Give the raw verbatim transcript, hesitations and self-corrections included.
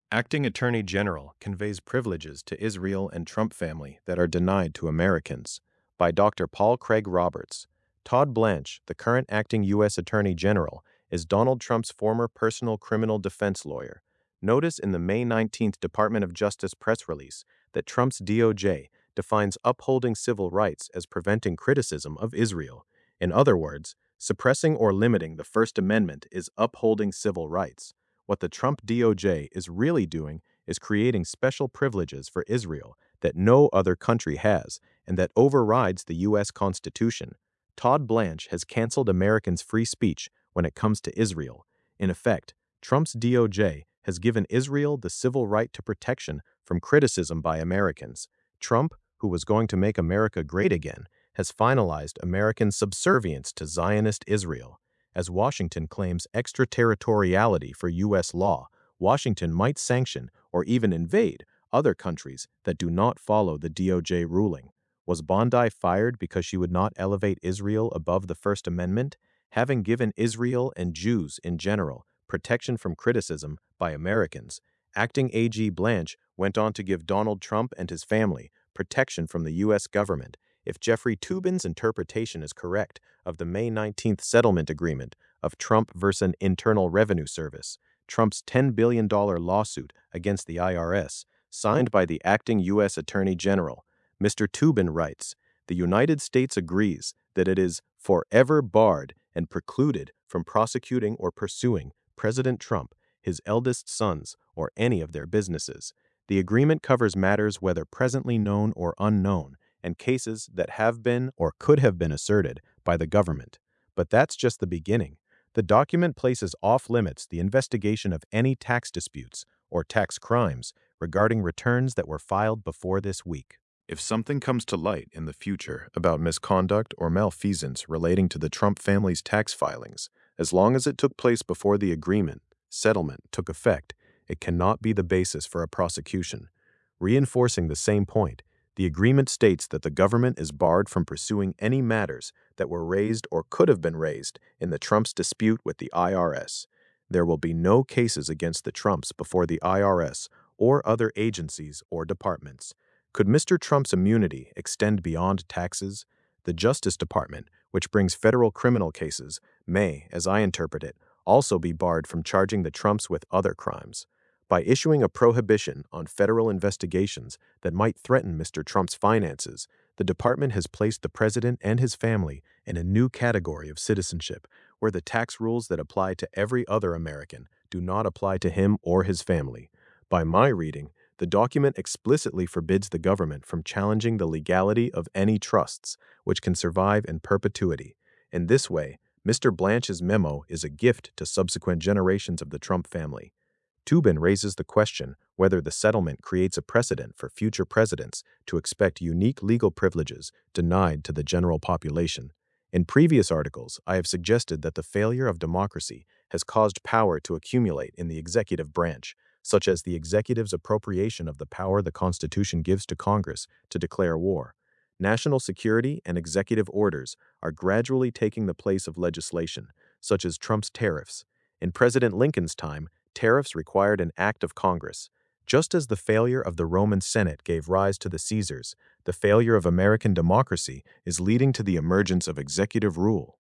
Acting Attorney General conveys privileges to Israel and Trump family that are denied to Americans, by Doctor Paul Craig Roberts. Todd Blanche, the current acting U S Attorney General, is Donald Trump's former personal criminal defense lawyer. Notice in the May nineteenth Department of Justice press release that Trump's D O J defines upholding civil rights as preventing criticism of Israel. In other words, suppressing or limiting the First Amendment is upholding civil rights. What the Trump D O J is really doing is creating special privileges for Israel that no other country has and that overrides the U S Constitution. Todd Blanche has canceled Americans' free speech when it comes to Israel. In effect, Trump's D O J has given Israel the civil right to protection from criticism by Americans. Trump, who was going to make America great again, has finalized American subservience to Zionist Israel. As Washington claims extraterritoriality for U S law, Washington might sanction or even invade other countries that do not follow the D O J ruling. Was Bondi fired because she would not elevate Israel above the First Amendment? Having given Israel and Jews in general protection from criticism by Americans, acting A G Blanche went on to give Donald Trump and his family protection from the U S government. If Jeffrey Toobin's interpretation is correct of the May nineteenth settlement agreement of Trump versus Internal Revenue Service, Trump's ten billion dollars lawsuit against the I R S, signed by the acting U S Attorney General, Mister Toobin writes, "The United States agrees that it is forever barred and precluded from prosecuting or pursuing President Trump, his eldest sons, or any of their businesses. The agreement covers matters whether presently known or unknown, and cases that have been or could have been asserted by the government. But that's just the beginning. The document places off-limits the investigation of any tax disputes or tax crimes regarding returns that were filed before this week. If something comes to light in the future about misconduct or malfeasance relating to the Trump family's tax filings, as long as it took place before the agreement, settlement, took effect, it cannot be the basis for a prosecution. Reinforcing the same point, the agreement states that the government is barred from pursuing any matters that were raised or could have been raised in the Trump's dispute with the I R S. There will be no cases against the Trumps before the I R S or other agencies or departments. Could Mister Trump's immunity extend beyond taxes? The Justice Department, which brings federal criminal cases, may, as I interpret it, also be barred from charging the Trumps with other crimes. By issuing a prohibition on federal investigations that might threaten Mister Trump's finances, the department has placed the president and his family in a new category of citizenship, where the tax rules that apply to every other American do not apply to him or his family. By my reading, the document explicitly forbids the government from challenging the legality of any trusts, which can survive in perpetuity. In this way, Mister Blanche's memo is a gift to subsequent generations of the Trump family. Toobin raises the question whether the settlement creates a precedent for future presidents to expect unique legal privileges denied to the general population. In previous articles, I have suggested that the failure of democracy has caused power to accumulate in the executive branch, such as the executive's appropriation of the power the Constitution gives to Congress to declare war. National security and executive orders are gradually taking the place of legislation, such as Trump's tariffs. In President Lincoln's time, tariffs required an act of Congress. Just as the failure of the Roman Senate gave rise to the Caesars, the failure of American democracy is leading to the emergence of executive rule.